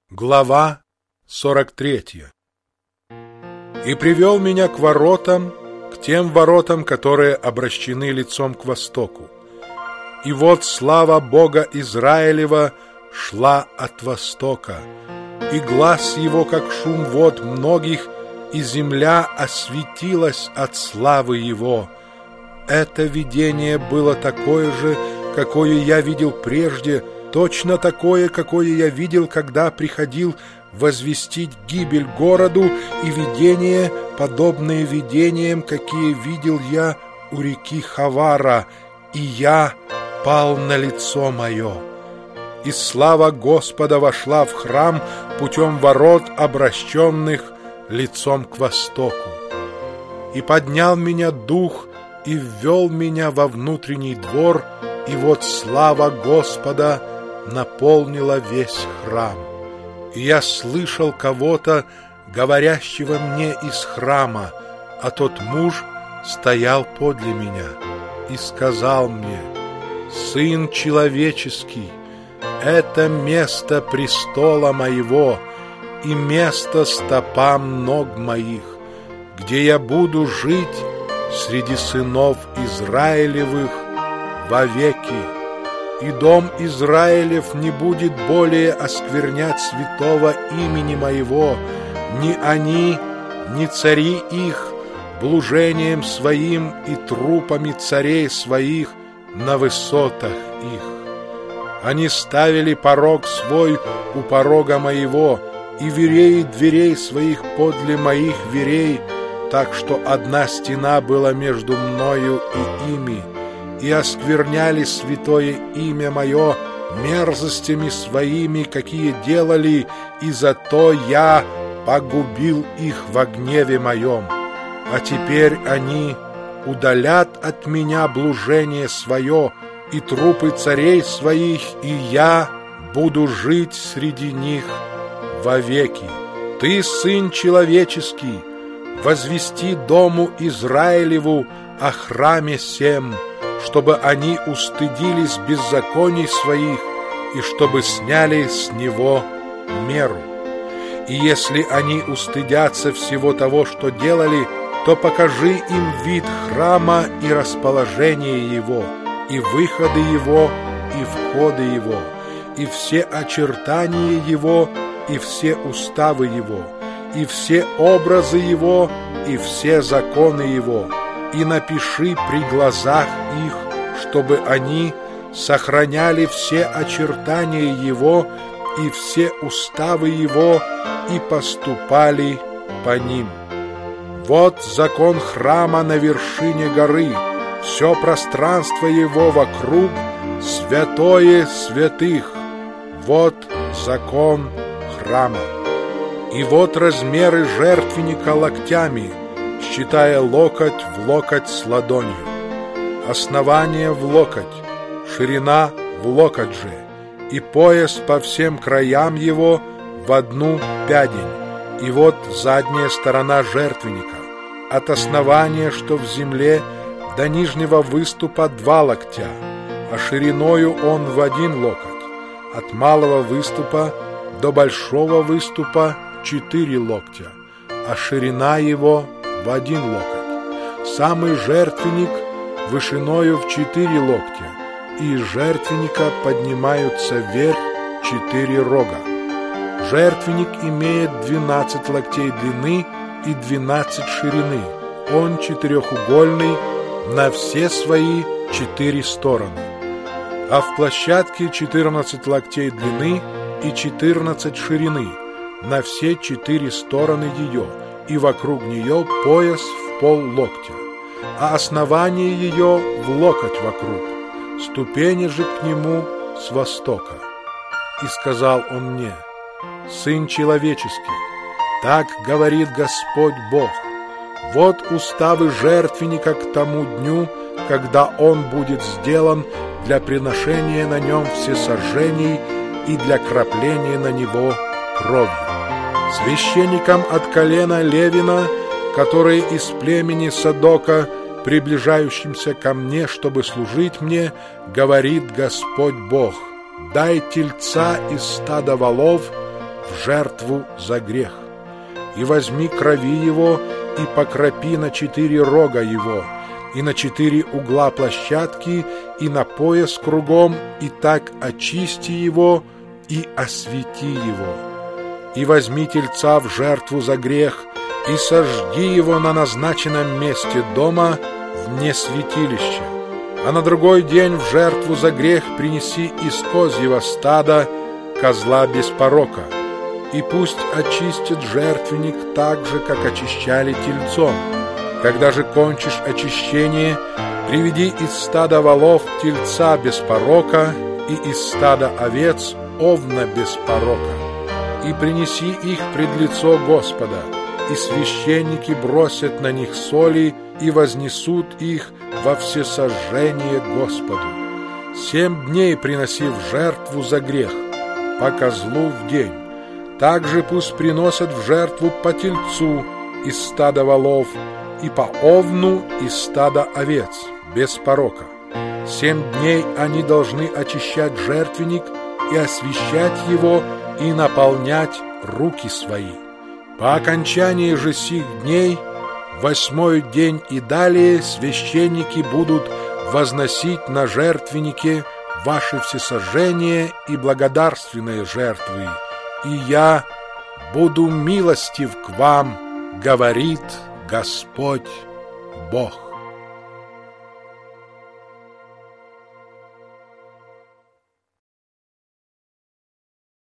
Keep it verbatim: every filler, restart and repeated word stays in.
Глава сорок третья. «И привел меня к воротам, к тем воротам, которые обращены лицом к востоку. И вот слава Бога Израилева шла от востока, и глас его, как шум вод многих, и земля осветилась от славы его. Это видение было такое же, какое я видел прежде, точно такое, какое я видел, когда приходил возвестить гибель городу, и видения, подобные видениям, какие видел я у реки Хавара, и я пал на лицо мое. И слава Господа вошла в храм путем ворот, обращенных лицом к востоку. И поднял меня дух, и ввел меня во внутренний двор, и вот слава Господа наполнила весь храм. И я слышал кого-то, говорящего мне из храма, а тот муж стоял подле меня и сказал мне: «Сын человеческий, это место престола моего и место стопам ног моих, где я буду жить среди сынов Израилевых вовеки. И дом Израилев не будет более осквернять святого имени моего, ни они, ни цари их, блужением своим и трупами царей своих на высотах их. Они ставили порог свой у порога моего, и вереи дверей своих подле моих верей, так что одна стена была между мною и ими, и оскверняли святое имя мое мерзостями своими, какие делали, и зато я погубил их во гневе моем. А теперь они удалят от меня блужение свое и трупы царей своих, и я буду жить среди них вовеки. Ты, сын человеческий, возвести дому Израилеву о храме сем, чтобы они устыдились беззаконий своих и чтобы сняли с него меру. И если они устыдятся всего того, что делали, то покажи им вид храма и расположение его, и выходы его, и входы его, и все очертания его, и все уставы его, и все образы его, и все законы его, и напиши при глазах их, чтобы они сохраняли все очертания его и все уставы его и поступали по ним. Вот закон храма на вершине горы, все пространство его вокруг, святое святых. Вот закон храма. И вот размеры жертвенника локтями, считая локоть в локоть с ладонью. Основание в локоть, ширина в локоть же, и пояс по всем краям его в одну пядень. И вот задняя сторона жертвенника, от основания, что в земле, до нижнего выступа два локтя, а шириною он в один локоть, от малого выступа до большого выступа четыре локтя, а ширина его в один локоть. Самый жертвенник вышиною в четыре локтя, и из жертвенника поднимаются вверх четыре рога. Жертвенник имеет двенадцать локтей длины и двенадцать ширины. Он четырехугольный на все свои четыре стороны. А в площадке четырнадцать локтей длины и четырнадцать ширины на все четыре стороны ее, и вокруг нее пояс в пол локтя, а основание ее в локоть вокруг, ступени же к нему с востока. И сказал он мне: «Сын человеческий, так говорит Господь Бог: вот уставы жертвенника к тому дню, когда он будет сделан для приношения на нем всесожжений и для крапления на него кровью. Священникам от колена Левина, которые из племени Садока, приближающимся ко мне, чтобы служить мне, говорит Господь Бог: дай тельца из стада волов в жертву за грех. И возьми крови его, и покропи на четыре рога его, и на четыре угла площадки, и на пояс кругом, и так очисти его, и освети его. И возьми тельца в жертву за грех, и сожги его на назначенном месте дома вне святилища. А на другой день в жертву за грех принеси из козьего стада козла без порока. И пусть очистит жертвенник так же, как очищали тельцом. Когда же кончишь очищение, приведи из стада волов тельца без порока и из стада овец овна без порока. И принеси их пред лицо Господа, и священники бросят на них соли и вознесут их во всесожжение Господу. Семь дней приноси в жертву за грех, по козлу в день. Также пусть приносят в жертву по тельцу из стада волов и по овну из стада овец, без порока. Семь дней они должны очищать жертвенник и освящать его, и наполнять руки свои. По окончании же сих дней, восьмой день и далее, священники будут возносить на жертвеннике ваши всесожжения и благодарственные жертвы, и я буду милостив к вам, говорит Господь Бог.